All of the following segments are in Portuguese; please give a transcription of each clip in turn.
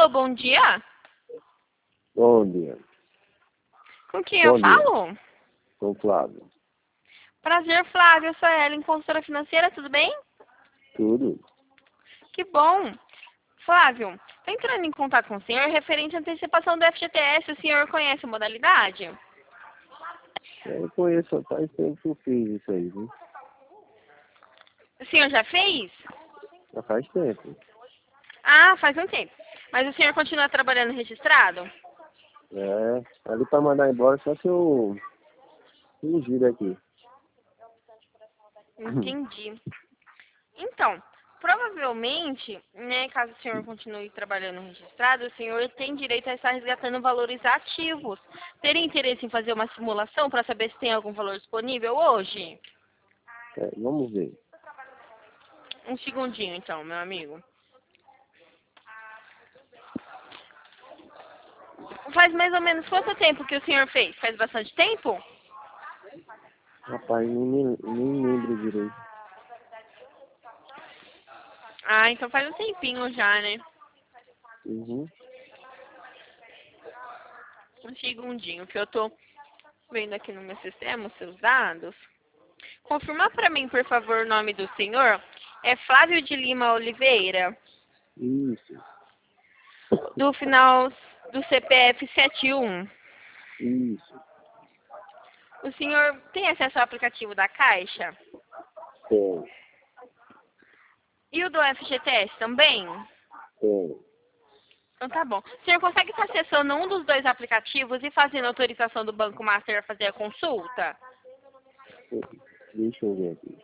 Alô, bom dia. Bom dia. Com quem eu falo? Com o Flávio. Prazer, Flávio. Eu sou a Ellen, consultora financeira, tudo bem? Tudo? Que bom. Flávio, estou entrando em contato com o senhor referente à antecipação do FGTS. O senhor conhece a modalidade? Eu conheço, faz tempo que eu fiz isso aí, viu? O senhor já fez? Já faz tempo. Ah, faz um tempo. Mas o senhor continua trabalhando registrado? Ali pra mandar embora só se eu fugir daqui. Entendi. Então, provavelmente, né, caso o senhor continue trabalhando registrado, o senhor tem direito a estar resgatando valores ativos. Teria interesse em fazer uma simulação para saber se tem algum valor disponível hoje? Vamos ver. Um segundinho, então, meu amigo. Faz mais ou menos quanto tempo que o senhor fez? Faz bastante tempo? Rapaz, nem lembro direito. Ah, então faz um tempinho já, né? Uhum. Um segundinho, que eu tô vendo aqui no meu sistema os seus dados. Confirma para mim, por favor, o nome do senhor. É Flávio de Lima Oliveira, Isso. do final do CPF 71. Isso. O senhor tem acesso ao aplicativo da Caixa? Tem. E o do FGTS também? Tem. Então tá bom. O senhor consegue estar acessando um dos dois aplicativos e fazendo autorização do Banco Master a fazer a consulta? Deixa eu ver aqui.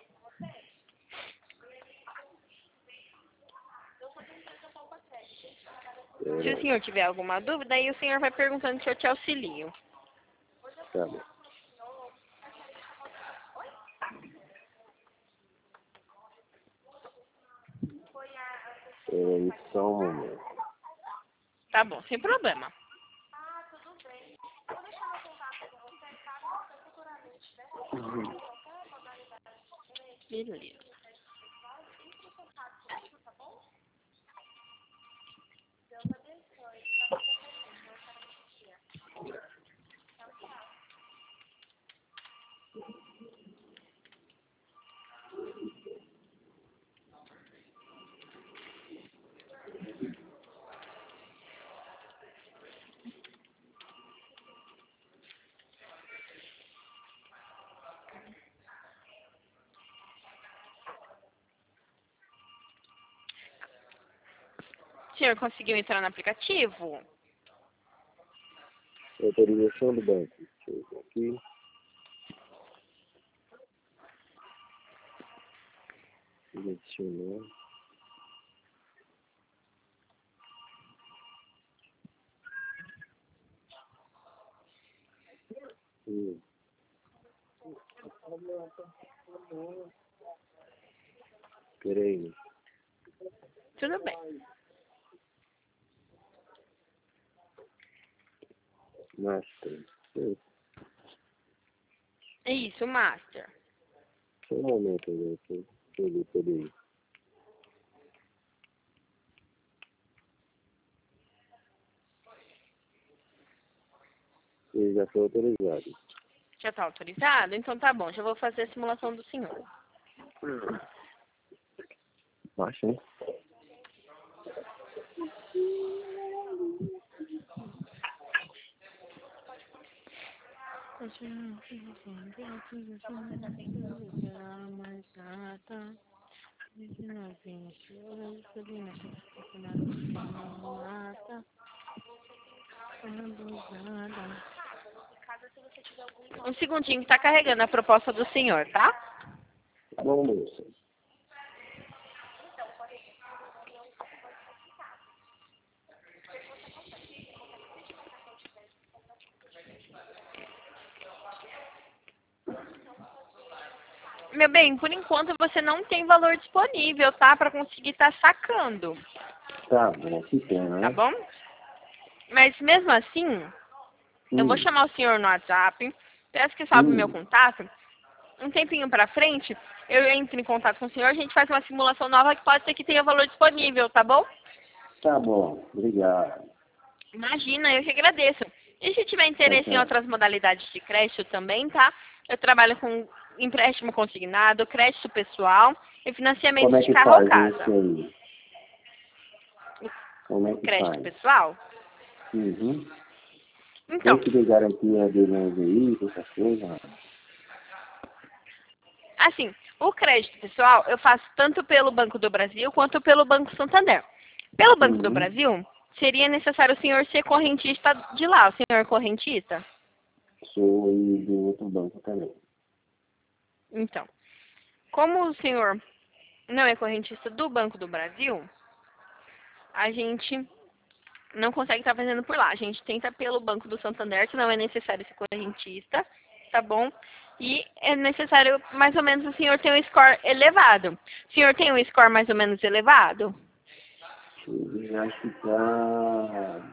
Se o senhor tiver alguma dúvida, aí o senhor vai perguntando se eu te auxilio. Tá bom. Peraí, só um momento. Tá bom, sem problema. Beleza. O senhor conseguiu entrar no aplicativo? Autorização do banco. Deixa eu ver aqui. Selecionar. Peraí. Tudo bem. Master. É isso, Master. Só um momento aí, deixa eu ver por aí. Ele já foi autorizado. Já está autorizado? Então tá bom, já vou fazer a simulação do senhor. Baixa, hein? Um segundinho que tá carregando a proposta do senhor, tá? Bom, moça. Meu bem, por enquanto você não tem valor disponível, tá? Pra conseguir estar sacando, Tá bom, que pena, tá né? bom? Mas mesmo assim, eu vou chamar o senhor no WhatsApp, peço que salve o meu contato. Um tempinho pra frente, eu entro em contato com o senhor, a gente faz uma simulação nova que pode ser que tenha valor disponível, tá bom? Tá bom, obrigado. Imagina, eu que agradeço. E se tiver Tchau, interesse em tchau. outras modalidades de crédito também, tá? Eu trabalho com empréstimo consignado, crédito pessoal e financiamento Como é de que carro ou faz isso casa. aí? Como é O que crédito faz? pessoal? Uhum. Tem Então, que ter garantia de um veículo, essas coisas? Não. assim, o crédito pessoal eu faço tanto pelo Banco do Brasil quanto pelo Banco Santander. Pelo Banco do Uhum. Brasil, seria necessário o senhor ser correntista de lá, o senhor é correntista? Sou e do outro banco também. Então, como o senhor não é correntista do Banco do Brasil, a gente não consegue estar fazendo por lá. A gente tenta pelo Banco do Santander, que não é necessário ser correntista, tá bom? E é necessário, mais ou menos, o senhor ter um score elevado. O senhor tem um score mais ou menos elevado? Eu acho que tá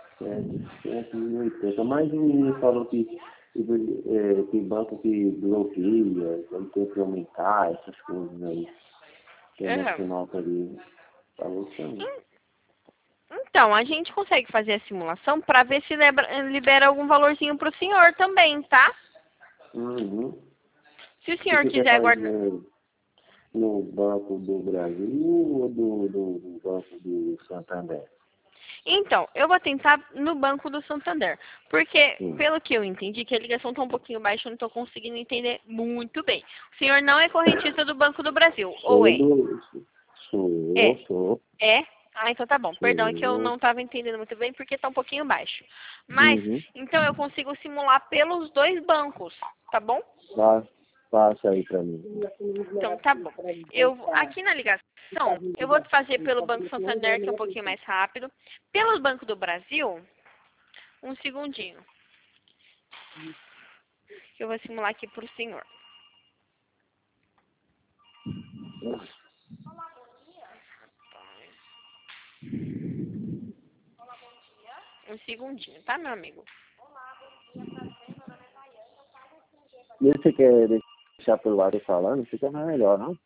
780. Mas o menino falou que banco que bloqueia, ele tem que aumentar essas coisas aí. Que é Aham. nacional tá ali. Falou também. Então, a gente consegue fazer a simulação para ver se libera algum valorzinho para o senhor também, tá? Uhum. Se o E senhor você quer quiser guardar. fazer no Banco do Brasil ou do Banco do Santander? Então, eu vou tentar no Banco do Santander. Porque, Sim. pelo que eu entendi, que a ligação está um pouquinho baixa, eu não estou conseguindo entender muito bem. O senhor não é correntista do Banco do Brasil, ou Sou é? do. Sou, É. sou, É? Ah, então tá bom. Perdão, é que eu sou. não estava entendendo muito bem porque está um pouquinho baixo. Mas, Uhum. então eu consigo simular pelos dois bancos, tá bom? Passa aí pra mim. Então tá bom. Aqui na ligação, eu vou fazer pelo Banco Santander, que é um pouquinho mais rápido. Pelo Banco do Brasil, um segundinho. Que eu vou simular aqui pro senhor. Um segundinho, tá, meu amigo? E você quer deixar pelo lado falando? Fica mais melhor, não?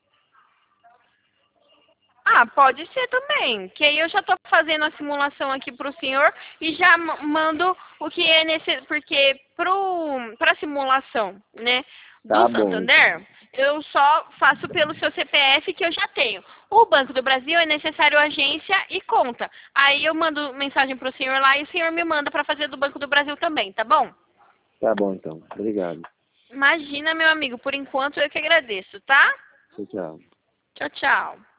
Ah, pode ser também. Que aí eu já tô fazendo a simulação aqui pro senhor e já mando o que é necessário. Porque pra simulação, né, do Tá bom, então. Santander, eu só faço pelo seu CPF que eu já tenho. O Banco do Brasil é necessário agência e conta. Aí eu mando mensagem pro senhor lá e o senhor me manda pra fazer do Banco do Brasil também, tá bom? Tá bom, então. Obrigado. Imagina, meu amigo. Por enquanto eu que agradeço, tá? Tchau, tchau. Tchau, tchau.